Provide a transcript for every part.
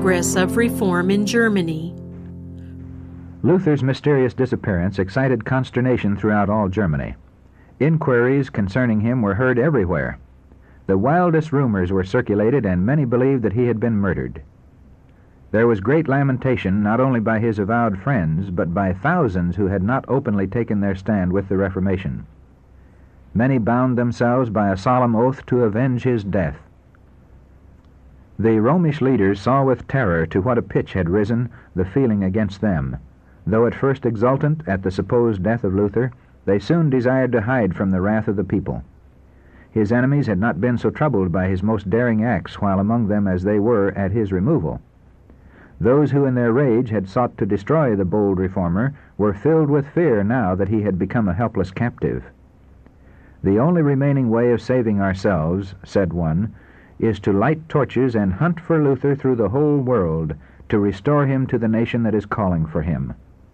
progress of reform in Germany. Luther's mysterious disappearance excited consternation throughout all Germany. Inquiries concerning him were heard everywhere. The wildest rumors were circulated, and many believed that he had been murdered. There was great lamentation not only by his avowed friends, but by thousands who had not openly taken their stand with the Reformation. Many bound themselves by a solemn oath to avenge his death. The Romish leaders saw with terror to what a pitch had risen the feeling against them. Though at first exultant at the supposed death of Luther, they soon desired to hide from the wrath of the people. His enemies had not been so troubled by his most daring acts while among them as they were at his removal. Those who in their rage had sought to destroy the bold reformer were filled with fear now that he had become a helpless captive. "The only remaining way of saving ourselves," said one, "is to light torches and hunt for Luther through the whole world, to restore him to the nation that is calling for him."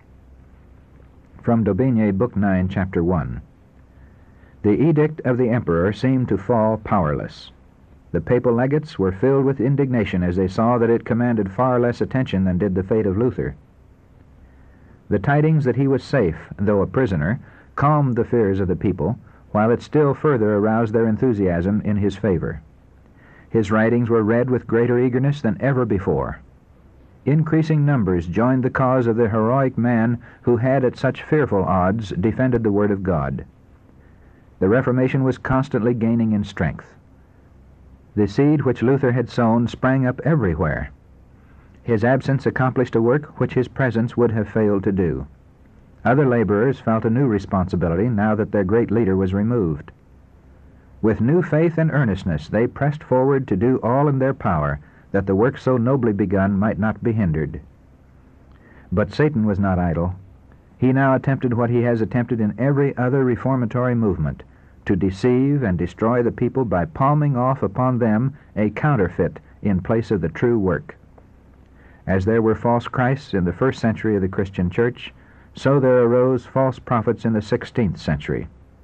From D'Aubigné, Book 9, Chapter 1. The edict of the emperor seemed to fall powerless. The papal legates were filled with indignation as they saw that it commanded far less attention than did the fate of Luther. The tidings that he was safe, though a prisoner, calmed the fears of the people, while it still further aroused their enthusiasm in his favor. His writings were read with greater eagerness than ever before. Increasing numbers joined the cause of the heroic man who had at such fearful odds defended the Word of God. The Reformation was constantly gaining in strength. The seed which Luther had sown sprang up everywhere. His absence accomplished a work which his presence would have failed to do. Other laborers felt a new responsibility now that their great leader was removed. With new faith and earnestness they pressed forward to do all in their power that the work so nobly begun might not be hindered. But Satan was not idle. He now attempted what he has attempted in every other reformatory movement, to deceive and destroy the people by palming off upon them a counterfeit in place of the true work. As there were false Christs in the first century of the Christian Church, so there arose false prophets in the 16th century.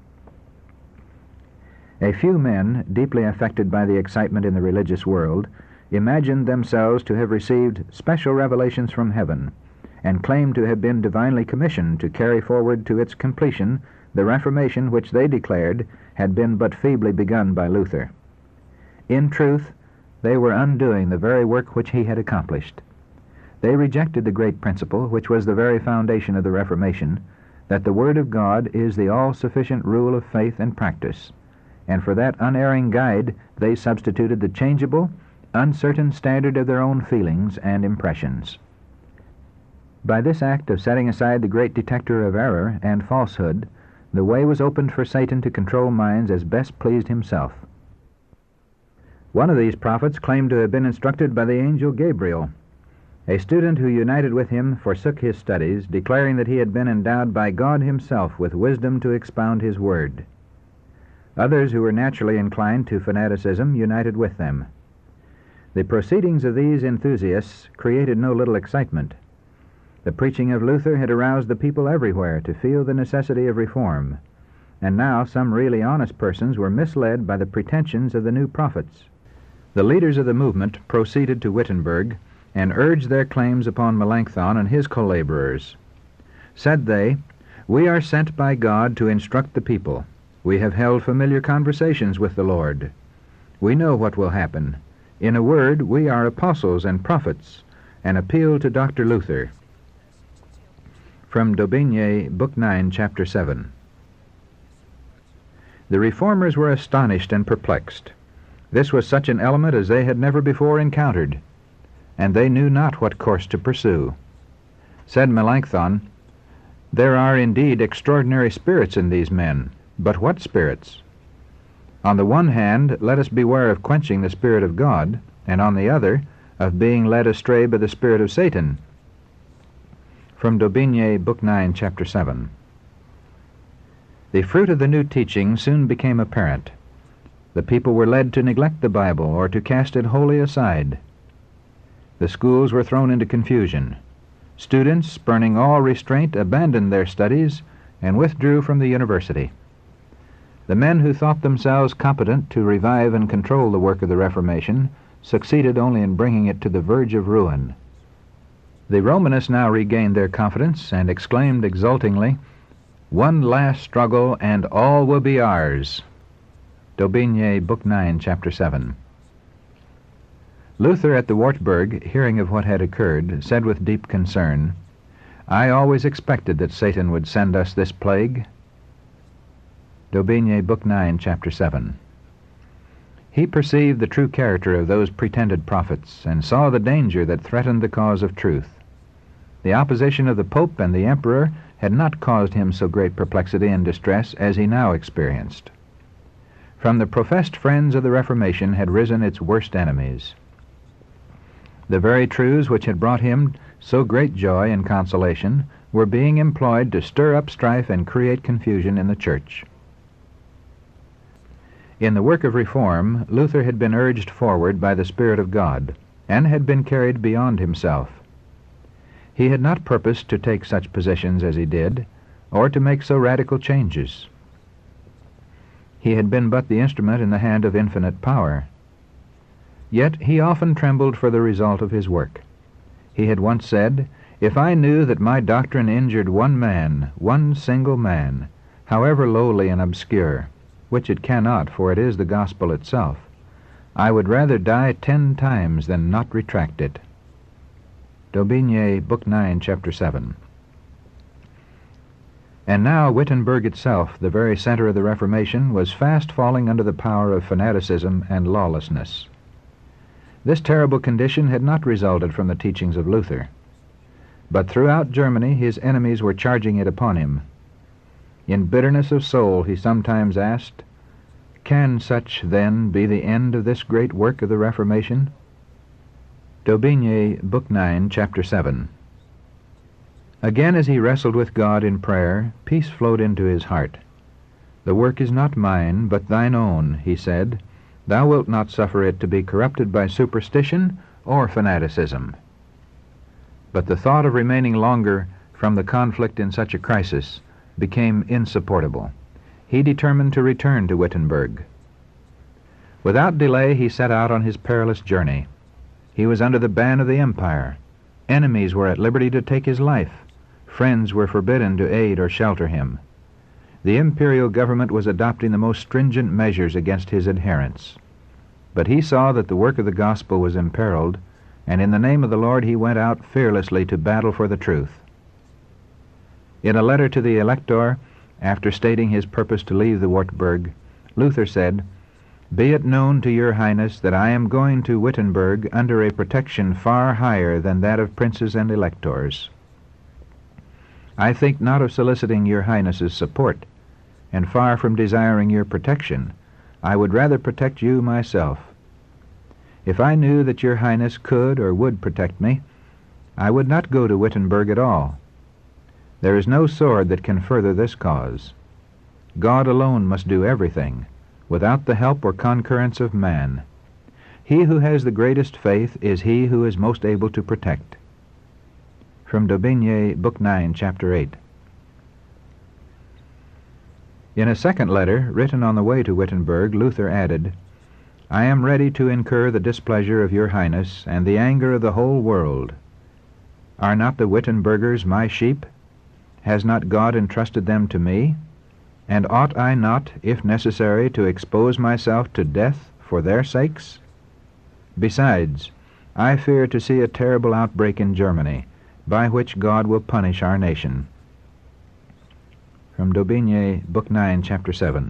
A few men, deeply affected by the excitement in the religious world, imagined themselves to have received special revelations from heaven, and claimed to have been divinely commissioned to carry forward to its completion the Reformation which they declared had been but feebly begun by Luther. In truth, they were undoing the very work which he had accomplished. They rejected the great principle, which was the very foundation of the Reformation, that the Word of God is the all-sufficient rule of faith and practice, and for that unerring guide they substituted the changeable, uncertain standard of their own feelings and impressions. By this act of setting aside the great detector of error and falsehood, the way was opened for Satan to control minds as best pleased himself. One of these prophets claimed to have been instructed by the angel Gabriel. A student who united with him forsook his studies, declaring that he had been endowed by God himself with wisdom to expound his word. Others who were naturally inclined to fanaticism united with them. The proceedings of these enthusiasts created no little excitement. The preaching of Luther had aroused the people everywhere to feel the necessity of reform, and now some really honest persons were misled by the pretensions of the new prophets. The leaders of the movement proceeded to Wittenberg and urged their claims upon Melanchthon and his co-laborers. Said they, "We are sent by God to instruct the people. We have held familiar conversations with the Lord. We know what will happen. In a word, we are apostles and prophets, and appeal to Dr. Luther." From D'Aubigné, Book 9, Chapter 7. The reformers were astonished and perplexed. This was such an element as they had never before encountered, and they knew not what course to pursue. Said Melanchthon, "There are indeed extraordinary spirits in these men, but what spirits? On the one hand, let us beware of quenching the Spirit of God, and on the other, of being led astray by the spirit of Satan." From D'Aubigné, Book 9, Chapter 7. The fruit of the new teaching soon became apparent. The people were led to neglect the Bible or to cast it wholly aside. The schools were thrown into confusion. Students, spurning all restraint, abandoned their studies and withdrew from the university. The men who thought themselves competent to revive and control the work of the Reformation succeeded only in bringing it to the verge of ruin. The Romanists now regained their confidence and exclaimed exultingly, "One last struggle and all will be ours." D'Aubigné, Book 9, Chapter 7. Luther at the Wartburg, hearing of what had occurred, said with deep concern, "I always expected that Satan would send us this plague." D'Aubigné, Book 9, Chapter 7. He perceived the true character of those pretended prophets, and saw the danger that threatened the cause of truth. The opposition of the Pope and the Emperor had not caused him so great perplexity and distress as he now experienced. From the professed friends of the Reformation had risen its worst enemies. The very truths which had brought him so great joy and consolation were being employed to stir up strife and create confusion in the Church. In the work of reform, Luther had been urged forward by the Spirit of God, and had been carried beyond himself. He had not purposed to take such positions as he did, or to make so radical changes. He had been but the instrument in the hand of infinite power. Yet he often trembled for the result of his work. He had once said, "If I knew that my doctrine injured one man, one single man, however lowly and obscure, which it cannot, for it is the gospel itself, I would rather die 10 times than not retract it." D'Aubigné, Book 9, Chapter 7. And now Wittenberg itself, the very center of the Reformation, was fast falling under the power of fanaticism and lawlessness. This terrible condition had not resulted from the teachings of Luther, but throughout Germany his enemies were charging it upon him. In bitterness of soul he sometimes asked, "Can such, then, be the end of this great work of the Reformation?" D'Aubigné, Book 9, Chapter 7. Again as he wrestled with God in prayer, peace flowed into his heart. "The work is not mine, but thine own," he said. "Thou wilt not suffer it to be corrupted by superstition or fanaticism." But the thought of remaining longer from the conflict in such a crisis became insupportable. He determined to return to Wittenberg. Without delay he set out on his perilous journey. He was under the ban of the empire. Enemies were at liberty to take his life. Friends were forbidden to aid or shelter him. The imperial government was adopting the most stringent measures against his adherents. But he saw that the work of the gospel was imperiled, and in the name of the Lord he went out fearlessly to battle for the truth. In a letter to the Elector, after stating his purpose to leave the Wartburg, Luther said, "Be it known to your Highness that I am going to Wittenberg under a protection far higher than that of princes and electors. I think not of soliciting your Highness's support, and far from desiring your protection, I would rather protect you myself. If I knew that your Highness could or would protect me, I would not go to Wittenberg at all. There is no sword that can further this cause. God alone must do everything, without the help or concurrence of man. He who has the greatest faith is he who is most able to protect." From D'Aubigné, Book 9, Chapter 8. In a second letter, written on the way to Wittenberg, Luther added, "I am ready to incur the displeasure of your Highness and the anger of the whole world. Are not the Wittenbergers my sheep? Has not God entrusted them to me? And ought I not, if necessary, to expose myself to death for their sakes? Besides, I fear to see a terrible outbreak in Germany, by which God will punish our nation." From D'Aubigné, Book 9, Chapter 7.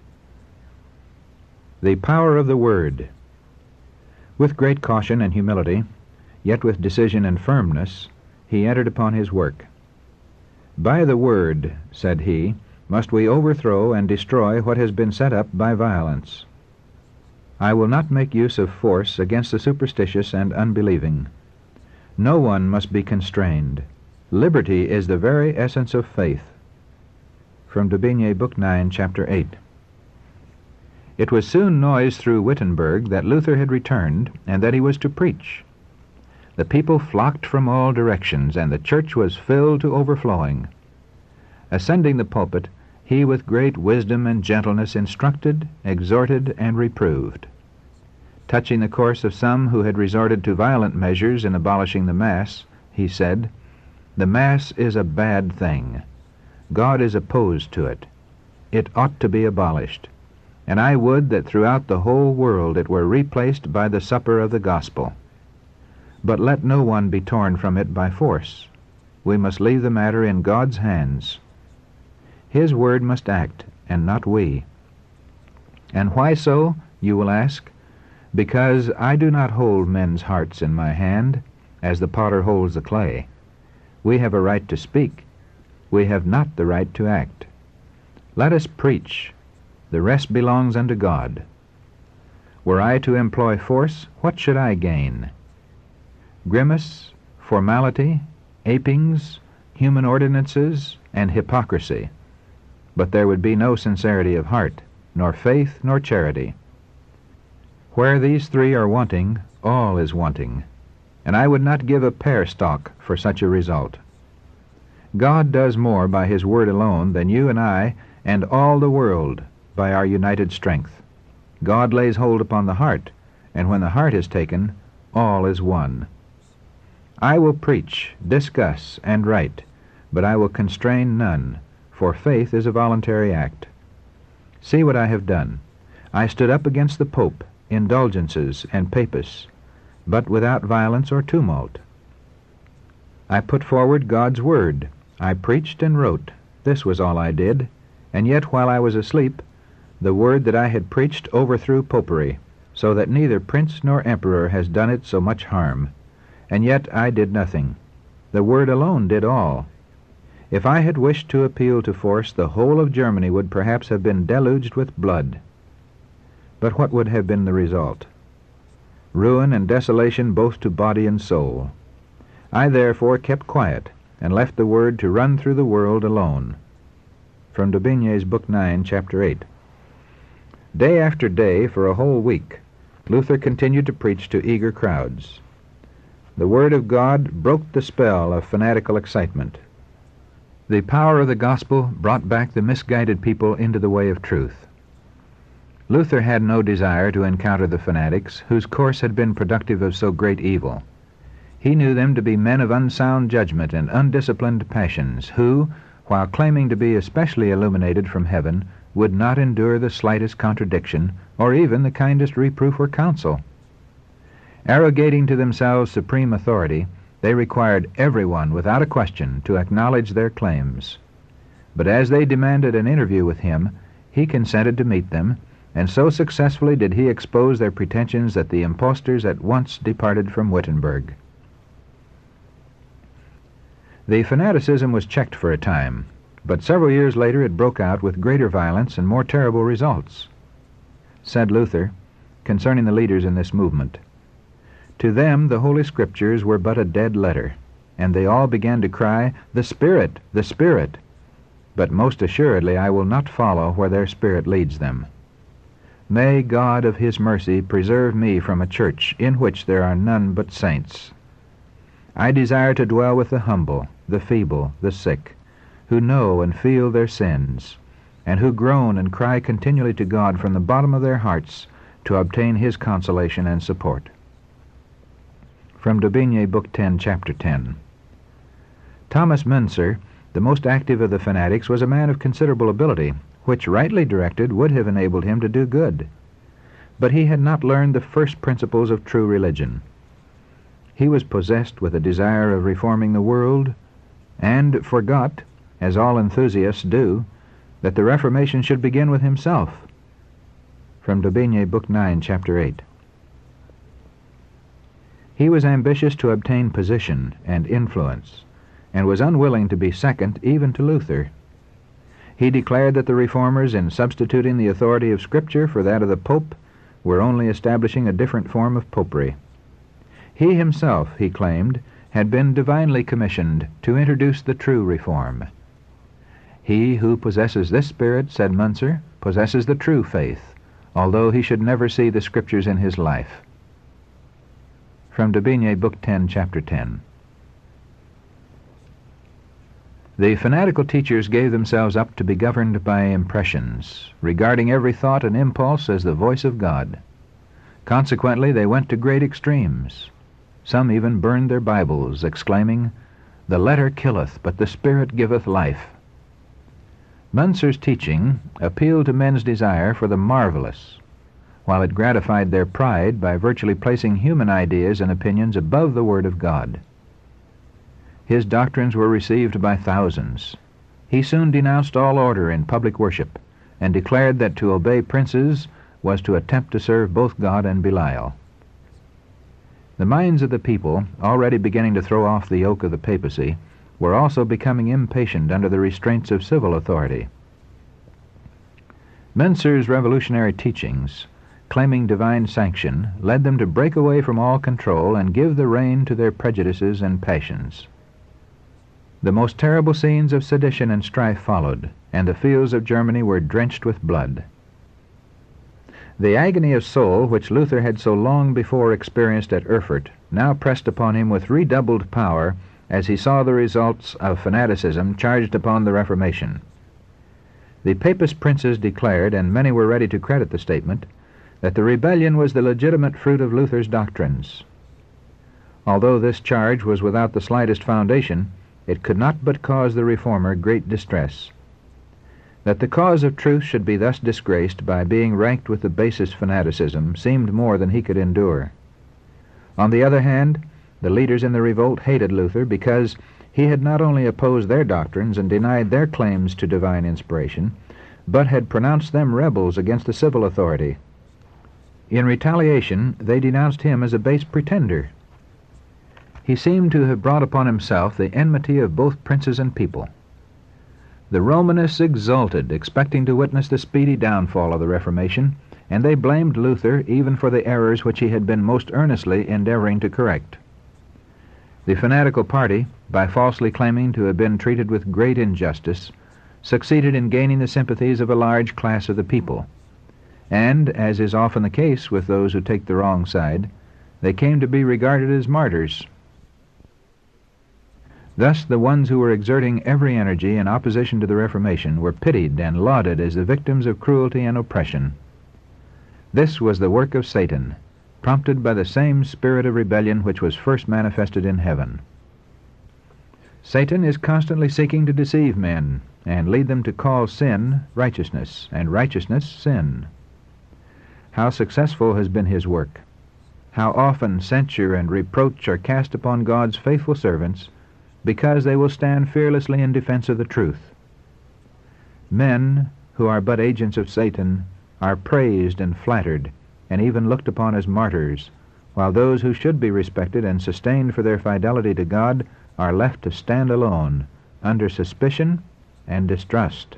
The power of the Word. With great caution and humility, yet with decision and firmness, he entered upon his work. "By the Word," said he, "must we overthrow and destroy what has been set up by violence. I will not make use of force against the superstitious and unbelieving. No one must be constrained. Liberty is the very essence of faith." From D'Aubigné, Book 9, Chapter 8. It was soon noised through Wittenberg that Luther had returned, and that he was to preach. The people flocked from all directions, and the church was filled to overflowing. Ascending the pulpit, he with great wisdom and gentleness instructed, exhorted, and reproved. Touching the course of some who had resorted to violent measures in abolishing the Mass, he said, "The Mass is a bad thing. God is opposed to it. It ought to be abolished, and I would that throughout the whole world it were replaced by the supper of the gospel. But let no one be torn from it by force. We must leave the matter in God's hands. His word must act, and not we." And why so, you will ask? Because I do not hold men's hearts in my hand, as the potter holds the clay. We have a right to speak. We have not the right to act. Let us preach. The rest belongs unto God. Were I to employ force, what should I gain? Grimace, formality, apings, human ordinances, and hypocrisy. But there would be no sincerity of heart, nor faith, nor charity. Where these three are wanting, all is wanting, and I would not give a pear stalk for such a result. God does more by His word alone than you and I and all the world by our united strength. God lays hold upon the heart, and when the heart is taken, all is won. I will preach, discuss, and write, but I will constrain none, for faith is a voluntary act. See what I have done. I stood up against the Pope, indulgences, and papists, but without violence or tumult. I put forward God's word. I preached and wrote. This was all I did, and yet while I was asleep, the word that I had preached overthrew popery, so that neither prince nor emperor has done it so much harm. And yet I did nothing. The word alone did all. If I had wished to appeal to force, the whole of Germany would perhaps have been deluged with blood. But what would have been the result? Ruin and desolation both to body and soul. I therefore kept quiet, and left the word to run through the world alone. From D'Aubigné's Book 9, Chapter 8. Day after day, for a whole week, Luther continued to preach to eager crowds. The word of God broke the spell of fanatical excitement. The power of the gospel brought back the misguided people into the way of truth. Luther had no desire to encounter the fanatics, whose course had been productive of so great evil. He knew them to be men of unsound judgment and undisciplined passions, who, while claiming to be especially illuminated from heaven, would not endure the slightest contradiction, or even the kindest reproof or counsel. Arrogating to themselves supreme authority, they required everyone, without a question, to acknowledge their claims. But as they demanded an interview with him, he consented to meet them, and so successfully did he expose their pretensions that the impostors at once departed from Wittenberg. The fanaticism was checked for a time, but several years later it broke out with greater violence and more terrible results. Said Luther, concerning the leaders in this movement, "To them the Holy Scriptures were but a dead letter, and they all began to cry, 'The Spirit! The Spirit!' But most assuredly I will not follow where their spirit leads them. May God of His mercy preserve me from a church in which there are none but saints. I desire to dwell with the humble, the feeble, the sick, who know and feel their sins, and who groan and cry continually to God from the bottom of their hearts to obtain His consolation and support." From D'Aubigné, Book 10, Chapter 10. Thomas Müntzer, the most active of the fanatics, was a man of considerable ability, which, rightly directed, would have enabled him to do good. But he had not learned the first principles of true religion. He was possessed with a desire of reforming the world, and forgot, as all enthusiasts do, that the Reformation should begin with himself. From D'Aubigné, Book 9, Chapter 8. He was ambitious to obtain position and influence, and was unwilling to be second even to Luther. He declared that the Reformers, in substituting the authority of Scripture for that of the Pope, were only establishing a different form of popery. He himself, he claimed, had been divinely commissioned to introduce the true reform. He who possesses this spirit, said Müntzer, possesses the true faith, although he should never see the Scriptures in his life. From D'Aubigné, Book 10, Chapter 10. The fanatical teachers gave themselves up to be governed by impressions, regarding every thought and impulse as the voice of God. Consequently, they went to great extremes. Some even burned their Bibles, exclaiming, "The letter killeth, but the Spirit giveth life." Munzer's teaching appealed to men's desire for the marvelous, while it gratified their pride by virtually placing human ideas and opinions above the Word of God. His doctrines were received by thousands. He soon denounced all order in public worship, and declared that to obey princes was to attempt to serve both God and Belial. The minds of the people, already beginning to throw off the yoke of the papacy, were also becoming impatient under the restraints of civil authority. Munzer's revolutionary teachings, claiming divine sanction, led them to break away from all control and give the rein to their prejudices and passions. The most terrible scenes of sedition and strife followed, and the fields of Germany were drenched with blood. The agony of soul which Luther had so long before experienced at Erfurt now pressed upon him with redoubled power as he saw the results of fanaticism charged upon the Reformation. The Papist princes declared, and many were ready to credit the statement, that the rebellion was the legitimate fruit of Luther's doctrines. Although this charge was without the slightest foundation, it could not but cause the reformer great distress. That the cause of truth should be thus disgraced by being ranked with the basest fanaticism seemed more than he could endure. On the other hand, the leaders in the revolt hated Luther because he had not only opposed their doctrines and denied their claims to divine inspiration, but had pronounced them rebels against the civil authority. In retaliation, they denounced him as a base pretender. He seemed to have brought upon himself the enmity of both princes and people. The Romanists exulted, expecting to witness the speedy downfall of the Reformation, and they blamed Luther even for the errors which he had been most earnestly endeavoring to correct. The fanatical party, by falsely claiming to have been treated with great injustice, succeeded in gaining the sympathies of a large class of the people, and, as is often the case with those who take the wrong side, they came to be regarded as martyrs. Thus the ones who were exerting every energy in opposition to the Reformation were pitied and lauded as the victims of cruelty and oppression. This was the work of Satan, prompted by the same spirit of rebellion which was first manifested in heaven. Satan is constantly seeking to deceive men and lead them to call sin righteousness, and righteousness sin. How successful has been his work! How often censure and reproach are cast upon God's faithful servants because they will stand fearlessly in defense of the truth. Men who are but agents of Satan are praised and flattered, and even looked upon as martyrs, while those who should be respected and sustained for their fidelity to God are left to stand alone, under suspicion and distrust.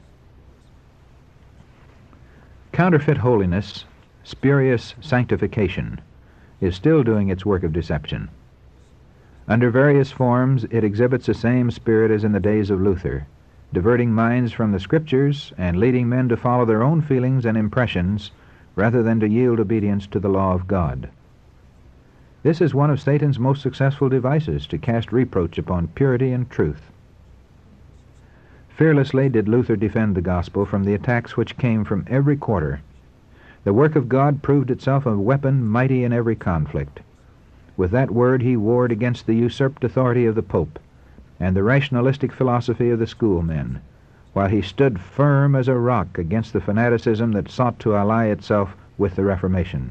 Counterfeit holiness, spurious sanctification, is still doing its work of deception. Under various forms, it exhibits the same spirit as in the days of Luther, diverting minds from the Scriptures and leading men to follow their own feelings and impressions rather than to yield obedience to the law of God. This is one of Satan's most successful devices to cast reproach upon purity and truth. Fearlessly did Luther defend the gospel from the attacks which came from every quarter. The work of God proved itself a weapon mighty in every conflict. With that word he warred against the usurped authority of the Pope and the rationalistic philosophy of the schoolmen, while he stood firm as a rock against the fanaticism that sought to ally itself with the Reformation.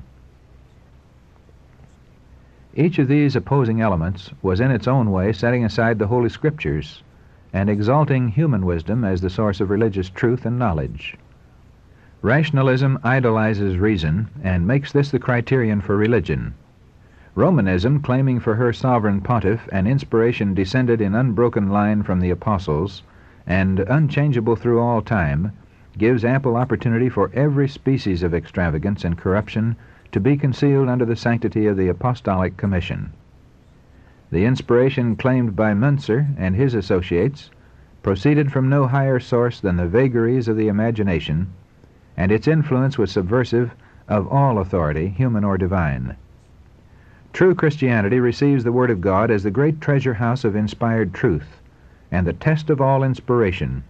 Each of these opposing elements was in its own way setting aside the Holy Scriptures and exalting human wisdom as the source of religious truth and knowledge. Rationalism idolizes reason and makes this the criterion for religion. Romanism, claiming for her sovereign pontiff an inspiration descended in unbroken line from the apostles and unchangeable through all time, gives ample opportunity for every species of extravagance and corruption to be concealed under the sanctity of the apostolic commission. The inspiration claimed by Munzer and his associates proceeded from no higher source than the vagaries of the imagination, and its influence was subversive of all authority, human or divine. True Christianity receives the Word of God as the great treasure house of inspired truth, and the test of all inspiration.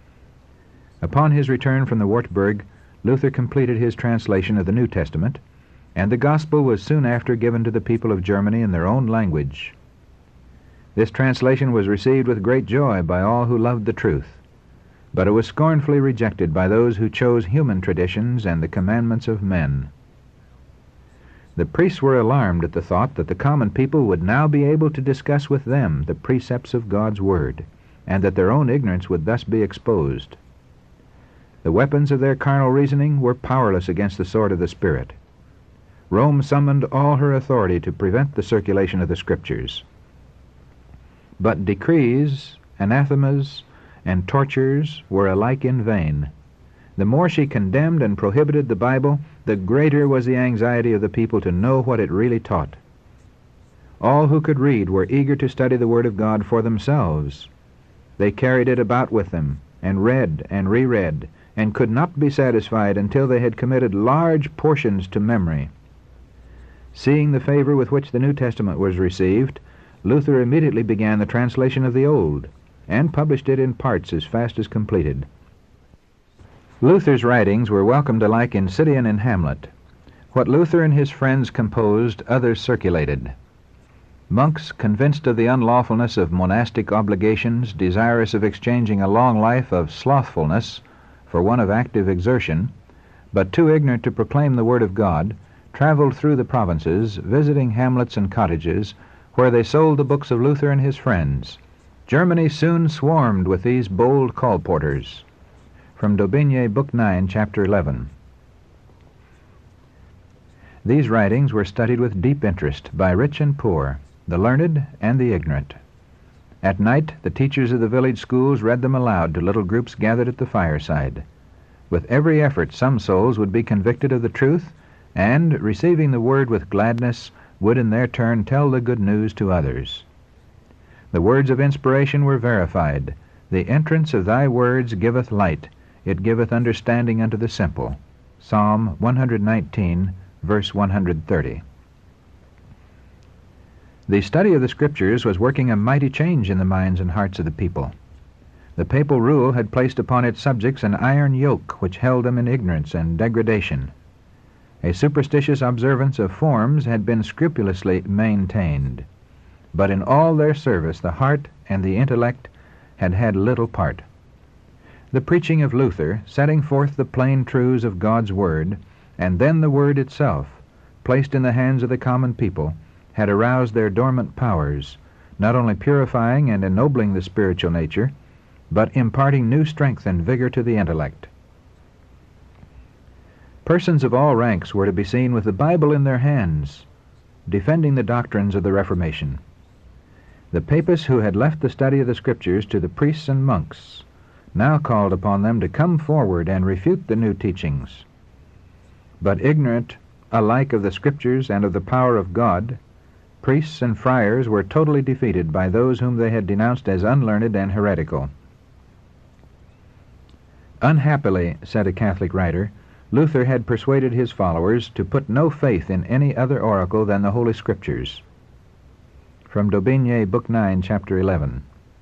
Upon his return from the Wartburg, Luther completed his translation of the New Testament, and the gospel was soon after given to the people of Germany in their own language. This translation was received with great joy by all who loved the truth, but it was scornfully rejected by those who chose human traditions and the commandments of men. The priests were alarmed at the thought that the common people would now be able to discuss with them the precepts of God's Word, and that their own ignorance would thus be exposed. The weapons of their carnal reasoning were powerless against the sword of the Spirit. Rome summoned all her authority to prevent the circulation of the Scriptures. But decrees, anathemas, and tortures were alike in vain. The more she condemned and prohibited the Bible, the greater was the anxiety of the people to know what it really taught. All who could read were eager to study the Word of God for themselves. They carried it about with them, and read and reread, and could not be satisfied until they had committed large portions to memory. Seeing the favor with which the New Testament was received, Luther immediately began the translation of the Old, and published it in parts as fast as completed. Luther's writings were welcomed alike in city and in hamlet. What Luther and his friends composed, others circulated. Monks, convinced of the unlawfulness of monastic obligations, desirous of exchanging a long life of slothfulness for one of active exertion, but too ignorant to proclaim the Word of God, traveled through the provinces, visiting hamlets and cottages, where they sold the books of Luther and his friends. Germany soon swarmed with these bold colporteurs. From Daubigny, Book 9, Chapter 11. These writings were studied with deep interest by rich and poor, the learned and the ignorant. At night, the teachers of the village schools read them aloud to little groups gathered at the fireside. With every effort, some souls would be convicted of the truth, and, receiving the Word with gladness, would in their turn tell the good news to others. The words of inspiration were verified. The entrance of thy words giveth light, it giveth understanding unto the simple. Psalm 119, verse 130. The study of the Scriptures was working a mighty change in the minds and hearts of the people. The papal rule had placed upon its subjects an iron yoke which held them in ignorance and degradation. A superstitious observance of forms had been scrupulously maintained, but in all their service the heart and the intellect had had little part. The preaching of Luther, setting forth the plain truths of God's Word, and then the Word itself, placed in the hands of the common people, had aroused their dormant powers, not only purifying and ennobling the spiritual nature, but imparting new strength and vigor to the intellect. Persons of all ranks were to be seen with the Bible in their hands, defending the doctrines of the Reformation. The papists who had left the study of the Scriptures to the priests and monks now called upon them to come forward and refute the new teachings. But ignorant alike of the Scriptures and of the power of God, priests and friars were totally defeated by those whom they had denounced as unlearned and heretical. Unhappily, said a Catholic writer, Luther had persuaded his followers to put no faith in any other oracle than the Holy Scriptures. From Daubigny, Book 9, Chapter 11.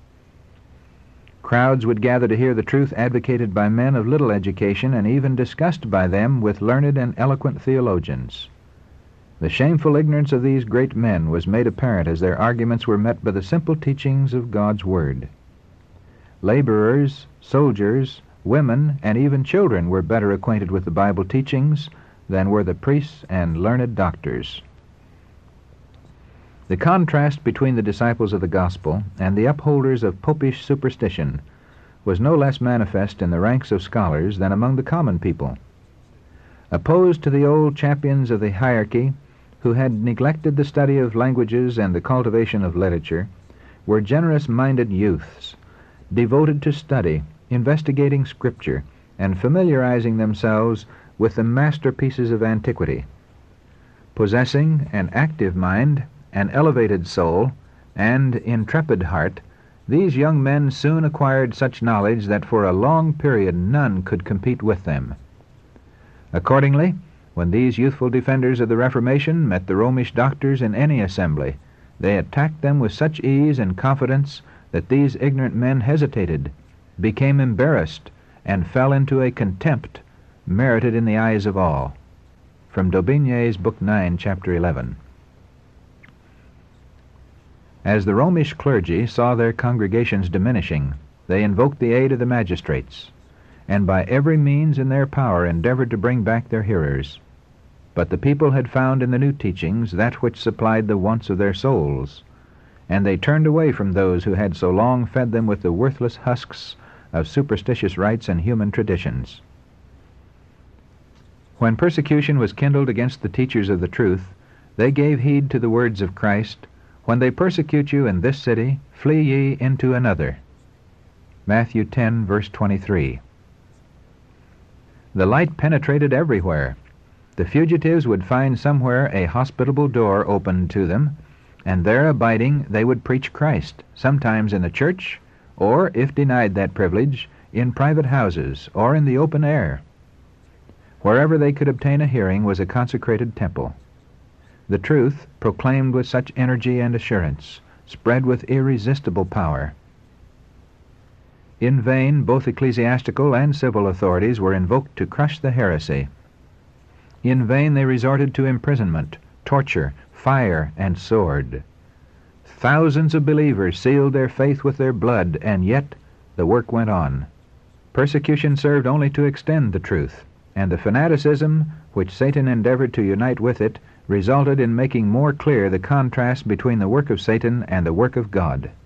Crowds would gather to hear the truth advocated by men of little education and even discussed by them with learned and eloquent theologians. The shameful ignorance of these great men was made apparent as their arguments were met by the simple teachings of God's Word. Laborers, soldiers, women, and even children were better acquainted with the Bible teachings than were the priests and learned doctors. The contrast between the disciples of the gospel and the upholders of popish superstition was no less manifest in the ranks of scholars than among the common people. Opposed to the old champions of the hierarchy, who had neglected the study of languages and the cultivation of literature, were generous-minded youths, devoted to study, investigating Scripture, and familiarizing themselves with the masterpieces of antiquity. Possessing an active mind, an elevated soul, and intrepid heart, these young men soon acquired such knowledge that for a long period none could compete with them. Accordingly, when these youthful defenders of the Reformation met the Romish doctors in any assembly, they attacked them with such ease and confidence that these ignorant men hesitated, became embarrassed, and fell into a contempt merited in the eyes of all. from Daubigny's Book 9, Chapter 11. As the Romish clergy saw their congregations diminishing, they invoked the aid of the magistrates, and by every means in their power endeavored to bring back their hearers. But the people had found in the new teachings that which supplied the wants of their souls, and they turned away from those who had so long fed them with the worthless husks of superstitious rites and human traditions. When persecution was kindled against the teachers of the truth, they gave heed to the words of Christ, "When they persecute you in this city, flee ye into another." Matthew 10, verse 23. The light penetrated everywhere. The fugitives would find somewhere a hospitable door opened to them, and there abiding they would preach Christ, sometimes in the church, or, if denied that privilege, in private houses or in the open air. Wherever they could obtain a hearing was a consecrated temple. The truth, proclaimed with such energy and assurance, spread with irresistible power. In vain both ecclesiastical and civil authorities were invoked to crush the heresy. In vain they resorted to imprisonment, torture, fire, and sword. Thousands of believers sealed their faith with their blood, and yet the work went on. Persecution served only to extend the truth, and the fanaticism which Satan endeavored to unite with it resulted in making more clear the contrast between the work of Satan and the work of God.